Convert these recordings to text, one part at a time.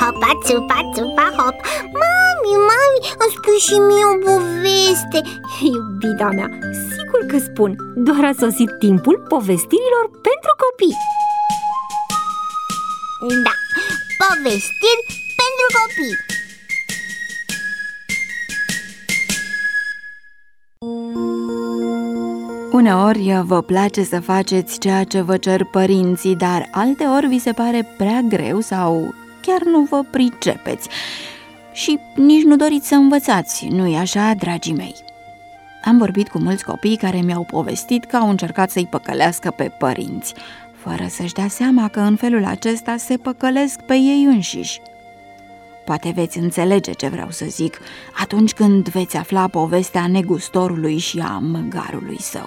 hopa, țupa, țupa, hop. Mami, îmi spui și mie o poveste. Iubita mea, sigur că spun. Doar a sosit timpul povestirilor pentru copii. Da, povestiri pentru copii. Uneori vă place să faceți ceea ce vă cer părinții, dar alteori vi se pare prea greu sau chiar nu vă pricepeți și nici nu doriți să învățați, nu-i așa, dragii mei? Am vorbit cu mulți copii care mi-au povestit că au încercat să-i păcălească pe părinți, fără să-și dea seama că în felul acesta se păcălesc pe ei înșiși. Poate veți înțelege ce vreau să zic atunci când veți afla povestea negustorului și a măgarului său.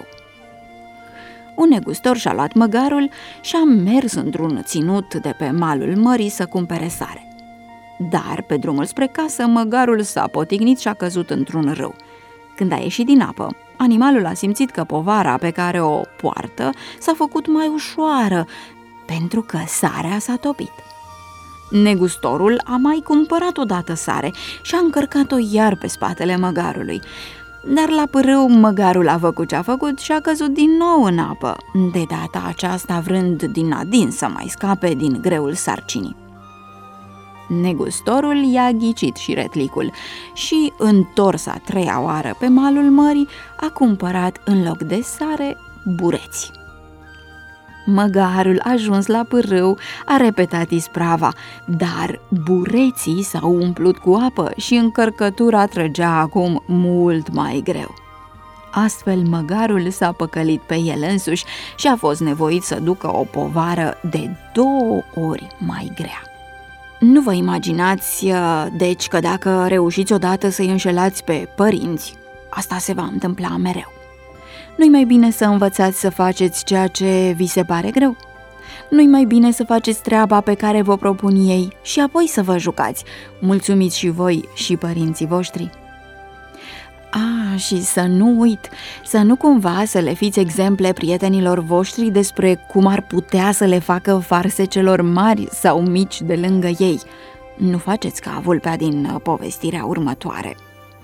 Un negustor și-a luat măgarul și a mers într-un ținut de pe malul mării să cumpere sare. Dar, pe drumul spre casă, măgarul s-a potignit și a căzut într-un râu. Când a ieșit din apă, animalul a simțit că povara pe care o poartă s-a făcut mai ușoară, pentru că sarea s-a topit. Negustorul a mai cumpărat odată sare și a încărcat-o iar pe spatele măgarului. Dar la pârâu măgarul a făcut ce a făcut și a căzut din nou în apă, de data aceasta vrând din adin să mai scape din greul sarcinii. Negustorul i-a ghicit șiretlicul și, întors a treia oară pe malul mării, a cumpărat în loc de sare bureți. Măgarul, ajuns la pârâu, a repetat isprava, dar bureții s-au umplut cu apă și încărcătura trăgea acum mult mai greu. Astfel, măgarul s-a păcălit pe el însuși și a fost nevoit să ducă o povară de 2 ori mai grea. Nu vă imaginați, deci, că dacă reușiți odată să-i înșelați pe părinți, asta se va întâmpla mereu. Nu-i mai bine să învățați să faceți ceea ce vi se pare greu? Nu-i mai bine să faceți treaba pe care vă propun ei și apoi să vă jucați, mulțumiți și voi și părinții voștri? Și să nu uit, să nu cumva să le fiți exemple prietenilor voștri despre cum ar putea să le facă farse celor mari sau mici de lângă ei. Nu faceți ca vulpea din povestirea următoare.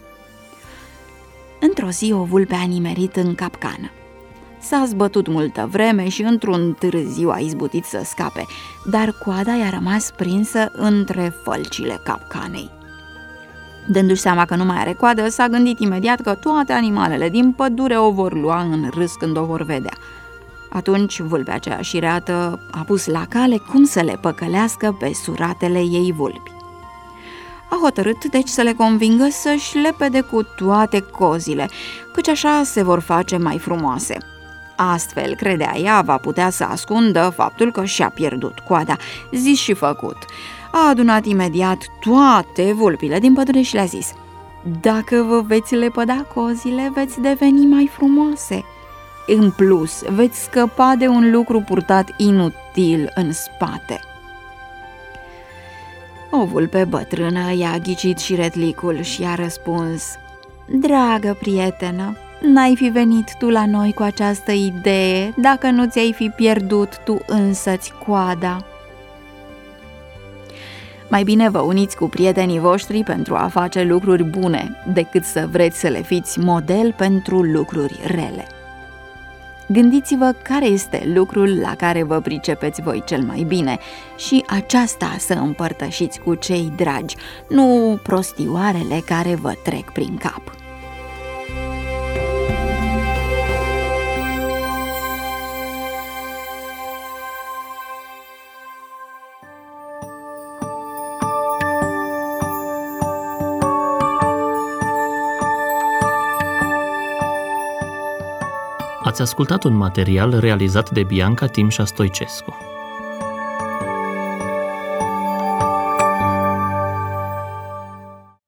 Într-o zi, o vulpe a nimerit în capcană. S-a zbătut multă vreme și într-un târziu a izbutit să scape, dar coada i-a rămas prinsă între fălcile capcanei. Dându-și seama că nu mai are coadă, s-a gândit imediat că toate animalele din pădure o vor lua în râs când o vor vedea. Atunci, vulpea aceea șireată a pus la cale cum să le păcălească pe suratele ei vulpi. A hotărât deci să le convingă să-și lepede cu toate cozile, căci așa se vor face mai frumoase. Astfel, credea ea, va putea să ascundă faptul că și-a pierdut coada. Zis și făcut. A adunat imediat toate vulpile din pădure și le-a zis: dacă vă veți lepăda cozile, veți deveni mai frumoase. În plus, veți scăpa de un lucru purtat inutil în spate. O vulpe bătrână i-a ghicit șiretlicul și i-a răspuns: dragă prietenă, n-ai fi venit tu la noi cu această idee dacă nu ți-ai fi pierdut tu însăți coada. Mai bine vă uniți cu prietenii voștri pentru a face lucruri bune, decât să vreți să le fiți model pentru lucruri rele. Gândiți-vă care este lucrul la care vă pricepeți voi cel mai bine și aceasta să împărtășiți cu cei dragi, nu prostioarele care vă trec prin cap. Ați ascultat un material realizat de Bianca Timșa Stoicescu.